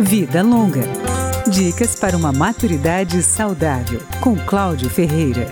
Vida Longa. Dicas para uma maturidade saudável, com Cláudio Ferreira.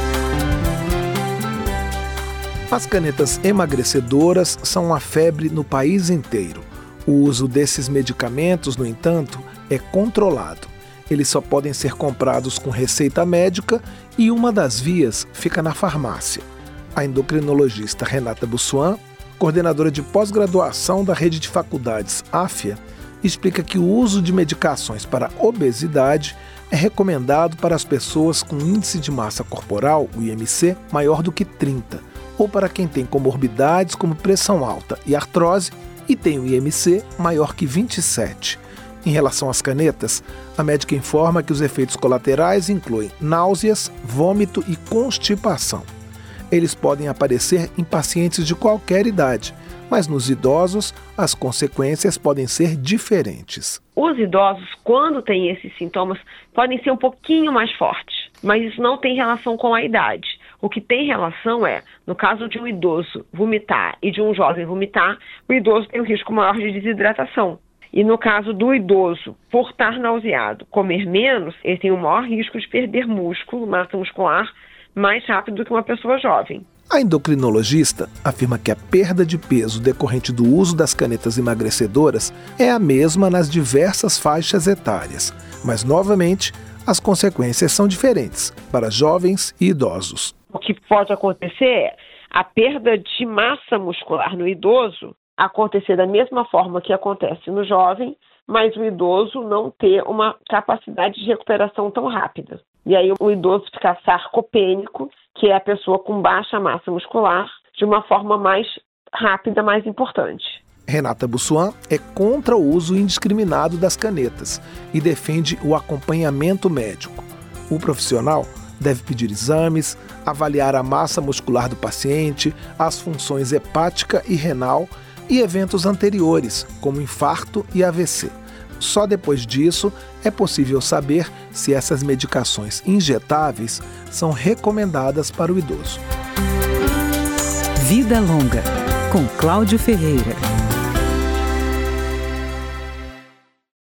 As canetas emagrecedoras são uma febre no país inteiro. O uso desses medicamentos, no entanto, é controlado. Eles só podem ser comprados com receita médica e uma das vias fica na farmácia. A endocrinologista Renata Bussuan, coordenadora de pós-graduação da rede de faculdades AFIA, explica que o uso de medicações para obesidade é recomendado para as pessoas com índice de massa corporal, o IMC, maior do que 30, ou para quem tem comorbidades como pressão alta e artrose e tem o IMC maior que 27. Em relação às canetas, a médica informa que os efeitos colaterais incluem náuseas, vômito e constipação. Eles podem aparecer em pacientes de qualquer idade, mas nos idosos, as consequências podem ser diferentes. Os idosos, quando têm esses sintomas, podem ser um pouquinho mais fortes, mas isso não tem relação com a idade. O que tem relação é, no caso de um idoso vomitar e de um jovem vomitar, o idoso tem um risco maior de desidratação. E no caso do idoso, por estar nauseado, comer menos, ele tem o maior risco de perder músculo, massa muscular, mais rápido do que uma pessoa jovem. A endocrinologista afirma que a perda de peso decorrente do uso das canetas emagrecedoras é a mesma nas diversas faixas etárias, mas, novamente, as consequências são diferentes para jovens e idosos. O que pode acontecer é a perda de massa muscular no idoso acontecer da mesma forma que acontece no jovem, mas o idoso não ter uma capacidade de recuperação tão rápida. E aí o idoso fica sarcopênico, que é a pessoa com baixa massa muscular, de uma forma mais rápida, mais importante. Renata Bussuan é contra o uso indiscriminado das canetas e defende o acompanhamento médico. O profissional deve pedir exames, avaliar a massa muscular do paciente, as funções hepática e renal e eventos anteriores, como infarto e AVC. Só depois disso é possível saber se essas medicações injetáveis são recomendadas para o idoso. Vida Longa, com Cláudio Ferreira.